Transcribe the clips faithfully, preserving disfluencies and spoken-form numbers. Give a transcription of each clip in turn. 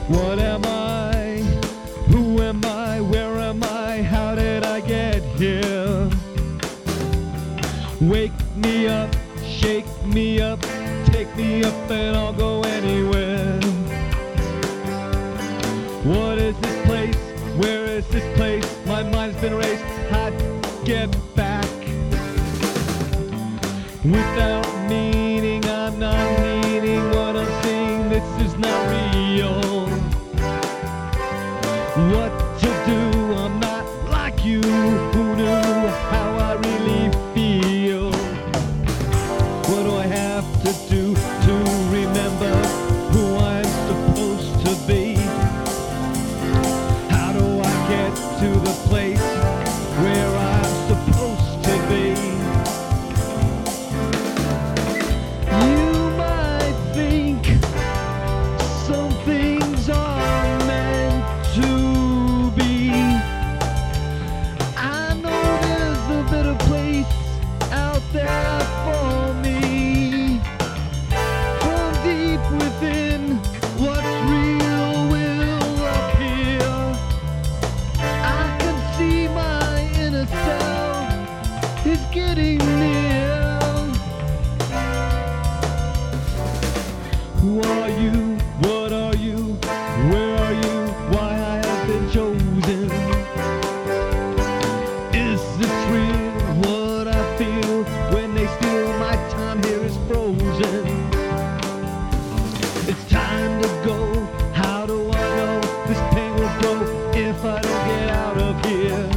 What am I? Who am I? Where am I? How did I get here? Wake me up, shake me up, take me up and I'll go anywhere. What is this place? Where is this place? My mind's been erased, I'd get back. Without meaning, I'm not needing what I'm seeing, this is not real. What to do, I'm not like you, who knew how I really feel. What do I have to do to remember who I'm supposed to be? How do I get to the place where I'm supposed to be? You might think some things are meant to be. I know there's a better place out there for me. From deep within, what's real will appear. I can see my inner self is getting near. Who are you? What are you? Where are you? Why I have been chosen? Is this real? What I feel when they steal my time here is frozen. It's time to go. How do I know this pain will grow if I don't get out of here?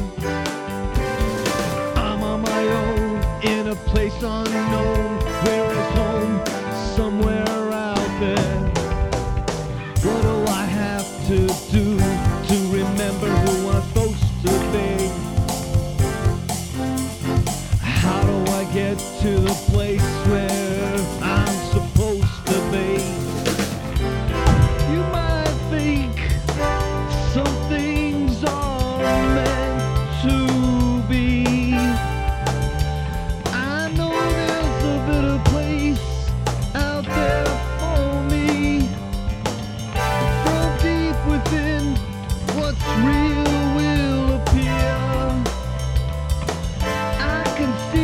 I'm on my own in a place unknown. Where is home? Somewhere out there. What do I have to do to remember who I'm supposed to be? How do I get to the place where I'm supposed to be? You might think some things are meant to be. I know there's a better place out there for me. From deep within, what's real will appear. I can see